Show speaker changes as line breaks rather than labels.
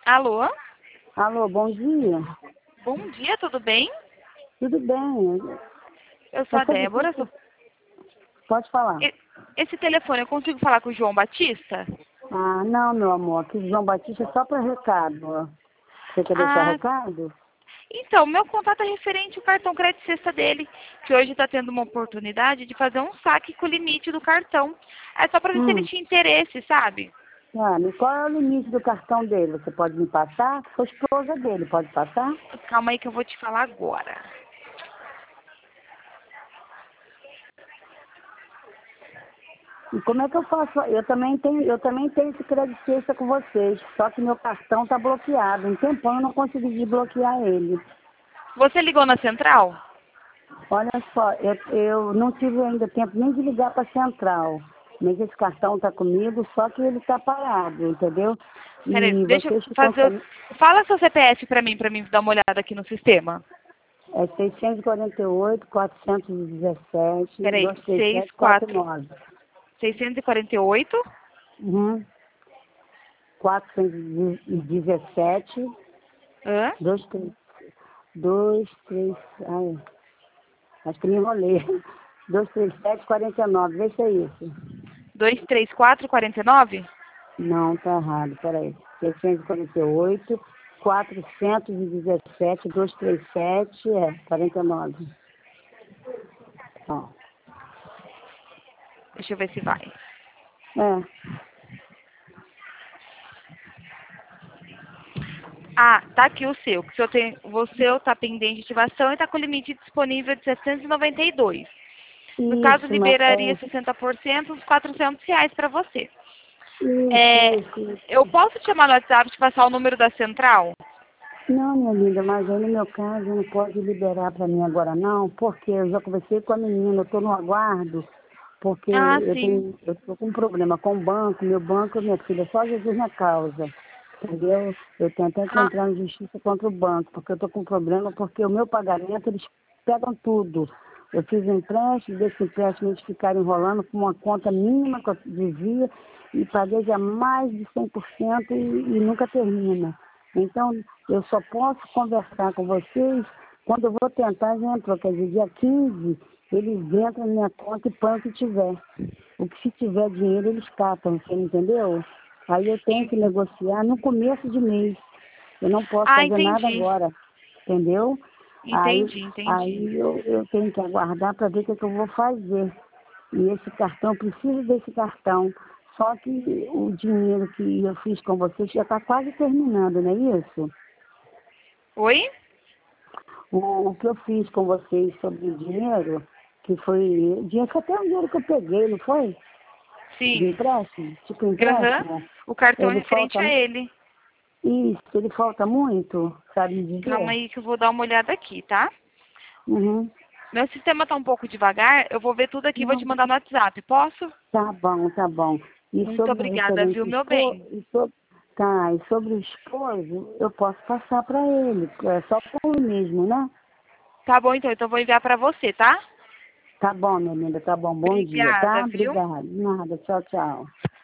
Alô?
Alô, bom dia.
Bom dia, tudo bem?
Tudo bem?
Eu sou a
Essa
Débora.
difícil, pode falar.
Esse telefone, eu consigo falar com o João Batista?
Ah, não, meu amor, aqui João Batista é só para recado. Você quer deixar
Ah,
recado?
então, meu contato é referente ao cartão crédito sexta dele, que hoje está tendo uma oportunidade de fazer um saque com o limite do cartão. É só para ver se ele
Hum,
tinha interesse, sabe?
e qual é o limite do cartão dele? Você pode me passar? Sou esposa dele, pode passar?
Calma aí que eu vou te falar agora.
E como é que eu faço? Eu também tenho esse crédito extra com vocês, só que meu cartão está bloqueado. Um tempão eu não consegui desbloquear ele.
Você ligou na central?
Olha só, eu não tive ainda tempo nem de ligar para a central, mas esse cartão está comigo, só que ele está parado, entendeu?
Peraí,
E
deixa eu
vocês ficam
fazer...
falando,
Fala seu CPF para mim dar uma olhada aqui no sistema.
é 648, 417,
Peraí,
237, 49.
648?
Uhum. 417,
Hã?
23, ai, acho que me enrolei. 237, 49, vê se é isso.
23449?
Não, tá errado, peraí. 648, 417, 237, 49. Ó.
Deixa eu ver se vai.
É,
Ah, tá aqui o seu. Que o seu tá pendente de ativação e tá com limite disponível de 792. No caso,
isso, mas,
liberaria 60%, uns R$ 400 para você. É,
isso.
eu posso te chamar no WhatsApp e te passar o número da central?
Não, minha linda, mas aí no meu caso não pode liberar para mim agora não, porque eu já conversei com a menina, eu estou no aguardo, porque
Ah,
eu
sim.
tenho, eu estou com um problema com o banco, meu banco, minha filha, só Jesus na causa. Entendeu? Eu tenho até que
Ah,
entrar na justiça contra o banco, porque eu estou com problema, porque o meu pagamento, eles pegam tudo. Eu fiz um empréstimo, desse empréstimo eles ficaram enrolando com uma conta mínima que eu devia e paguei já mais de 100% e nunca termina. Então, eu só posso conversar com vocês quando eu vou tentar, já entrou, quer dizer, dia 15 eles entram na minha conta e põem o que tiver. O que se tiver dinheiro, eles catam, você entendeu? Aí eu tenho que negociar no começo de mês. Eu não posso fazer nada
entendi.
agora, entendeu? Aí,
Entendi.
aí eu tenho que aguardar para ver o que, é que eu vou fazer. E esse cartão, eu preciso desse cartão. Só que o dinheiro que eu fiz com vocês já está quase terminando, não é isso?
Oi?
O que eu fiz com vocês sobre o dinheiro, que foi. Dinheiro foi até o dinheiro que eu peguei, não foi? De
Sim.
empréstimo? Tipo
Aham.
empréstimo?
O cartão é
Ele
referente
falta.
a ele.
Isso, ele falta muito, sabe me
Calma
dizer?
aí que eu vou dar uma olhada aqui, tá?
Uhum.
Meu sistema tá um pouco devagar, eu vou ver tudo aqui e vou te
Não,
mandar no WhatsApp, posso?
tá bom, tá bom. E
Muito
sobre o
obrigada,
referente
viu, meu bem?
tá, e sobre o esposo, eu posso passar para ele, é só com ele mesmo, né?
Tá bom, então eu vou enviar pra você, tá?
Tá bom, minha linda, tá bom. Bom dia,
Obrigada,
tá?
viu?
Obrigada. Nada, tchau, tchau.